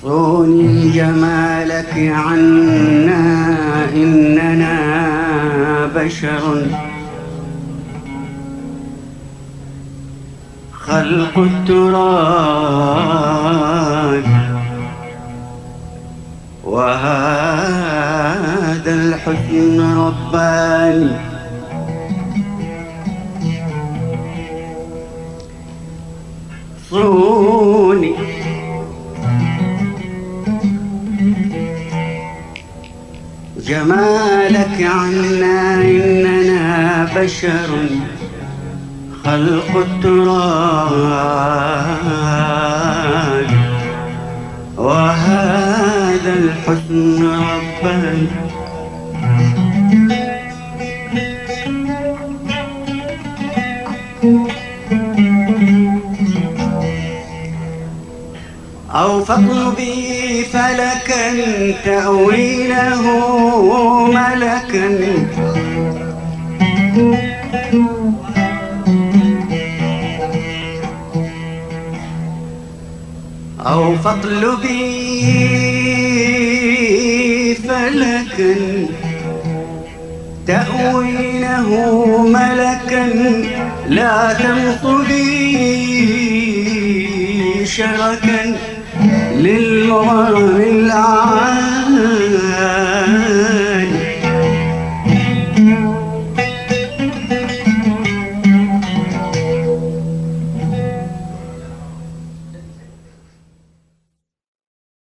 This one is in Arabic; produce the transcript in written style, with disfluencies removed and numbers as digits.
صوني جمالك عنا إننا بشر خلق التراب وهذا الحسن رباني صوني جمالك عنا إننا بشر خلق التراب وهذا الحسن رباني أو فاطلبي فلكا تأويله ملكا أو فاطلبي فلكا تأويله ملكا لا تنصبي شركا للمغرم الأعالي